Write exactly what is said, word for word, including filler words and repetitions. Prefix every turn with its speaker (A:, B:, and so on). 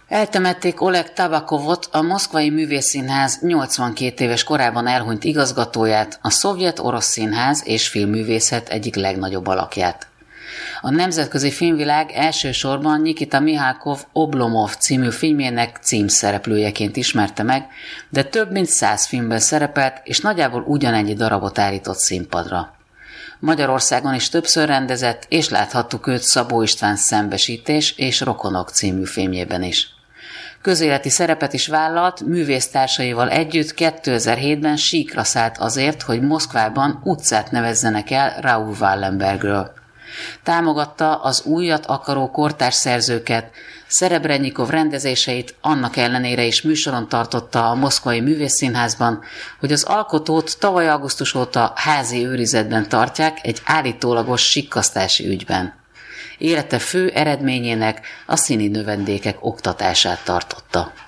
A: Eltemették Oleg Tabakovot, a Moszkvai Művészszínház nyolcvankét éves korában elhunyt igazgatóját, a szovjet-orosz színház és filmművészet egyik legnagyobb alakját. A nemzetközi filmvilág elsősorban Nikita Mihalkov Oblomov című filmjének címszereplőjeként ismerte meg, de több mint száz filmben szerepelt, és nagyjából ugyanennyi darabot állított színpadra. Magyarországon is többször rendezett, és láthattuk őt Szabó István Szembesítés és Rokonok című filmjében is. Közéleti szerepet is vállalt, művésztársaival együtt kétezer-hétben síkra szállt azért, hogy Moszkvában utcát nevezzenek el Raoul Wallenbergről. Támogatta az újat akaró kortárs szerzőket, Szerebrennyikov rendezéseit annak ellenére is műsoron tartotta a Moszkvai Művészszínházban, hogy az alkotót tavaly augusztus óta házi őrizetben tartják egy állítólagos sikkasztási ügyben. Élete fő eredményének a színi növendékek oktatását tartotta.